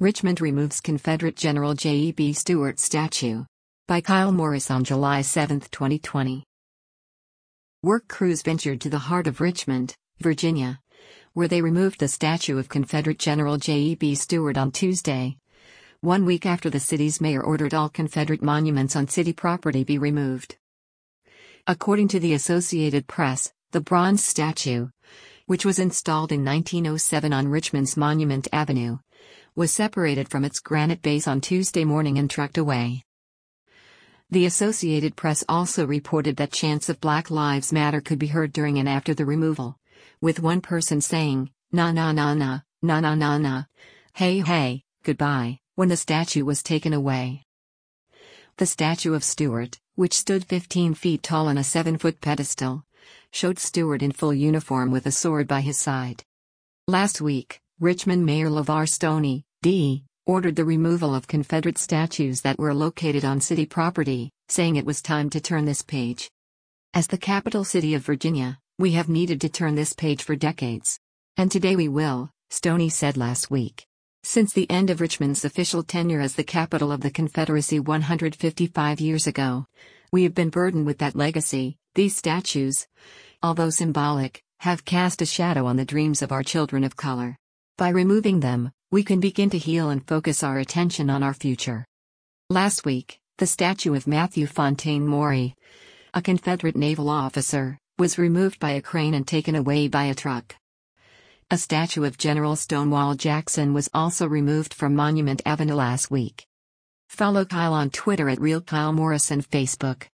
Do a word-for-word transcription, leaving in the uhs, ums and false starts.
Richmond removes Confederate General J E B Stuart statue. By Kyle Morris on July seventh, twenty twenty. Work crews ventured to the heart of Richmond, Virginia, where they removed the statue of Confederate General J E B Stuart on Tuesday, one week after the city's mayor ordered all Confederate monuments on city property be removed. According to the Associated Press, the bronze statue, which was installed in nineteen oh seven on Richmond's Monument Avenue, was separated from its granite base on Tuesday morning and trucked away. The Associated Press also reported that chants of Black Lives Matter could be heard during and after the removal, with one person saying, "Na na na na, na na na na, hey hey, goodbye," when the statue was taken away. The statue of Stuart, which stood fifteen feet tall on a seven-foot pedestal, showed Stuart in full uniform with a sword by his side. Last week, Richmond Mayor LeVar Stoney, D, ordered the removal of Confederate statues that were located on city property, saying it was time to turn this page. As the capital city of Virginia, we have needed to turn this page for decades. And today we will, Stoney said last week. Since the end of Richmond's official tenure as the capital of the Confederacy one hundred fifty-five years ago, we have been burdened with that legacy. These statues, although symbolic, have cast a shadow on the dreams of our children of color. By removing them, we can begin to heal and focus our attention on our future. Last week, the statue of Matthew Fontaine Maury, a Confederate naval officer, was removed by a crane and taken away by a truck. A statue of General Stonewall Jackson was also removed from Monument Avenue last week. Follow Kyle on Twitter at Real Kyle Morris and Facebook.